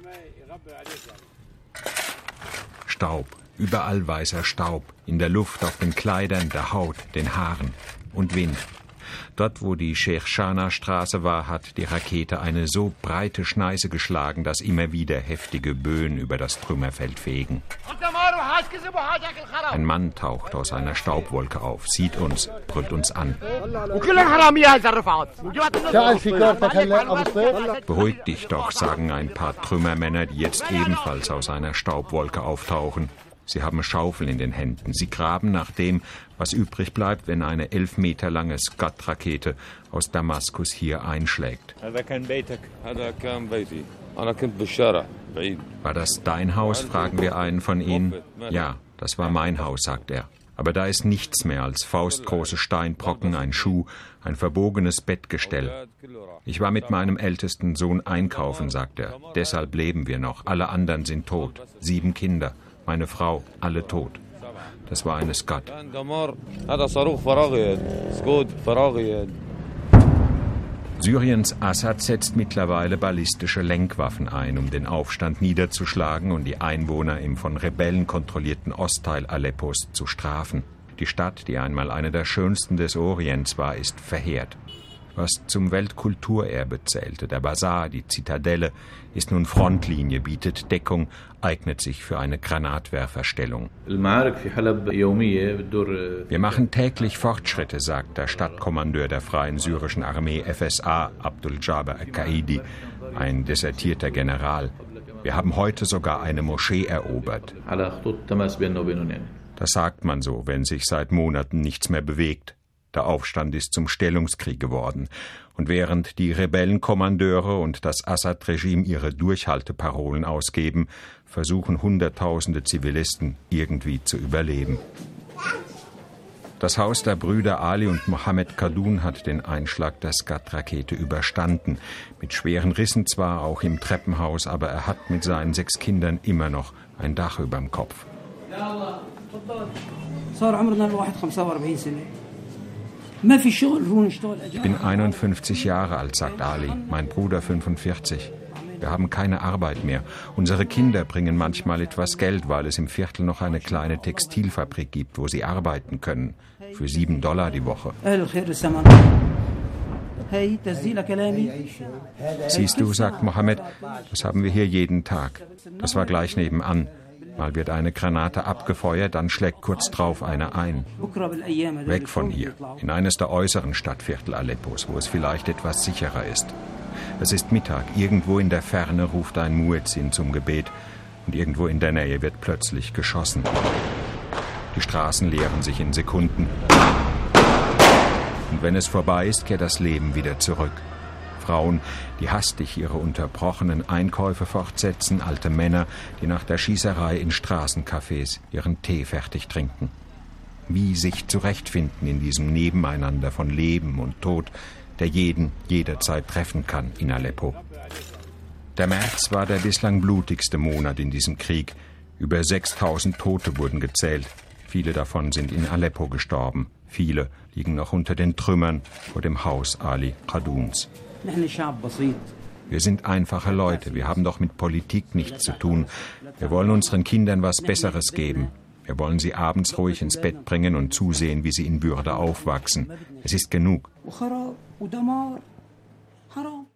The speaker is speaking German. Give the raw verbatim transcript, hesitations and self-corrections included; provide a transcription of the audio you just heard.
Staub, überall weißer Staub, in der Luft, auf den Kleidern, der Haut, den Haaren und Wind. Dort, wo die Sheikh-Shana-Straße war, hat die Rakete eine so breite Schneise geschlagen, dass immer wieder heftige Böen über das Trümmerfeld fegen. Ein Mann taucht aus einer Staubwolke auf, sieht uns, brüllt uns an. Beruhig dich doch, sagen ein paar Trümmermänner, die jetzt ebenfalls aus einer Staubwolke auftauchen. Sie haben Schaufeln in den Händen. Sie graben nach dem, was übrig bleibt, wenn eine elf Meter lange Scud-Rakete aus Damaskus hier einschlägt. War das dein Haus, fragen wir einen von ihnen. Ja, das war mein Haus, sagt er. Aber da ist nichts mehr als faustgroße Steinbrocken, ein Schuh, ein verbogenes Bettgestell. Ich war mit meinem ältesten Sohn einkaufen, sagt er. Deshalb leben wir noch. Alle anderen sind tot. Sieben Kinder. Meine Frau, alle tot. Das war eine Scud. Syriens Assad setzt mittlerweile ballistische Lenkwaffen ein, um den Aufstand niederzuschlagen und die Einwohner im von Rebellen kontrollierten Ostteil Aleppos zu strafen. Die Stadt, die einmal eine der schönsten des Orients war, ist verheert. Was zum Weltkulturerbe zählte, der Basar, die Zitadelle, ist nun Frontlinie, bietet Deckung, eignet sich für eine Granatwerferstellung. Wir machen täglich Fortschritte, sagt der Stadtkommandeur der Freien Syrischen Armee F S A, Abdul Jaber al-Qaidi, ein desertierter General. Wir haben heute sogar eine Moschee erobert. Das sagt man so, wenn sich seit Monaten nichts mehr bewegt. Der Aufstand ist zum Stellungskrieg geworden. Und während die Rebellenkommandeure und das Assad-Regime ihre Durchhalteparolen ausgeben, versuchen Hunderttausende Zivilisten irgendwie zu überleben. Das Haus der Brüder Ali und Mohammed Khadun hat den Einschlag der Scud-Rakete überstanden. Mit schweren Rissen zwar, auch im Treppenhaus, aber er hat mit seinen sechs Kindern immer noch ein Dach überm Kopf. Ich bin einundfünfzig Jahre alt, sagt Ali, mein Bruder fünfundvierzig. Wir haben keine Arbeit mehr. Unsere Kinder bringen manchmal etwas Geld, weil es im Viertel noch eine kleine Textilfabrik gibt, wo sie arbeiten können. Für sieben Dollar die Woche. Siehst du, sagt Mohammed, das haben wir hier jeden Tag. Das war gleich nebenan. Mal wird eine Granate abgefeuert, dann schlägt kurz drauf einer ein. Weg von hier, in eines der äußeren Stadtviertel Aleppos, wo es vielleicht etwas sicherer ist. Es ist Mittag, irgendwo in der Ferne ruft ein Muezzin zum Gebet und irgendwo in der Nähe wird plötzlich geschossen. Die Straßen leeren sich in Sekunden. Und wenn es vorbei ist, kehrt das Leben wieder zurück. Frauen, die hastig ihre unterbrochenen Einkäufe fortsetzen, alte Männer, die nach der Schießerei in Straßencafés ihren Tee fertig trinken. Wie sich zurechtfinden in diesem Nebeneinander von Leben und Tod, der jeden jederzeit treffen kann in Aleppo. Der März war der bislang blutigste Monat in diesem Krieg. Über sechstausend Tote wurden gezählt. Viele davon sind in Aleppo gestorben. Viele liegen noch unter den Trümmern vor dem Haus Ali Khaduns. Wir sind einfache Leute, wir haben doch mit Politik nichts zu tun. Wir wollen unseren Kindern was Besseres geben. Wir wollen sie abends ruhig ins Bett bringen und zusehen, wie sie in Würde aufwachsen. Es ist genug.